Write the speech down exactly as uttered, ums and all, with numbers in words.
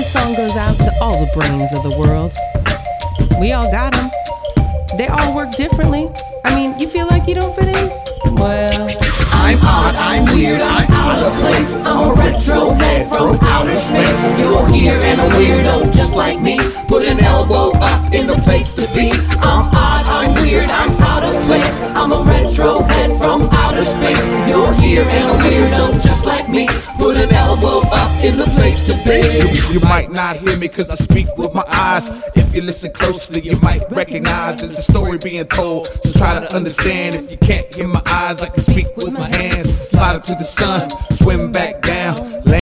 This song goes out to all the brains of the world. We all got them. They all work differently. I mean, you feel like you don't fit in? Well, I'm odd, I'm weird, I'm out of place. I'm a retro head from outer space. You're here and a weirdo just like me. Put an elbow up in the place to be. I'm odd, I'm weird, I'm out of place. I'm a retro head from outer space. You're here and a weirdo just like me. Put an elbow up in the place to be. You, you might not hear me cause I speak with my eyes. If you listen closely you might recognize it's a story being told. So try to understand. If you can't hear my eyes I can speak with my hands. Slide up to the sun, swim back down.